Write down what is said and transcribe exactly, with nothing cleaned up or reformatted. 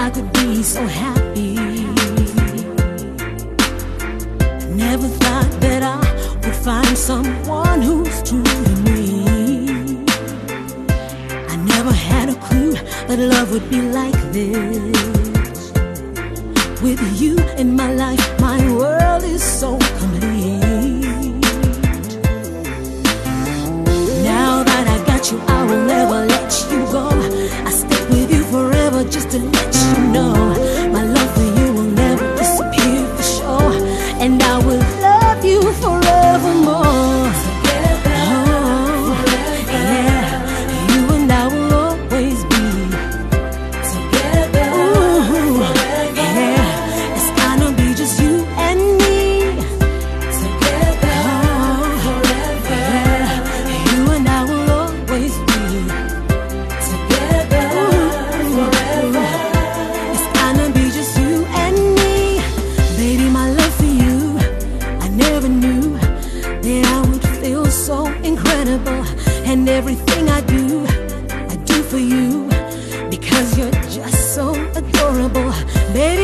I could be so happy. Never thought that I would find someone who's true to me. I never had a clue that love would be like this. With you in my life, my world is so complete. Now that I got you, I will never let you go. I stick with you forever just to let you know my love for you will never disappear for sure. And I will love you forevermore. Together, oh, forever. Yeah, you and I will always be together. Ooh, forever. Yeah, it's gonna be just you and me. Together, oh, forever. Yeah, you and I will always be together. Ooh, forever. It's gonna be just you and me. Baby, my love for you, I never knew that I would feel so incredible. And everything I do, I do for you, because you're just so adorable. Baby,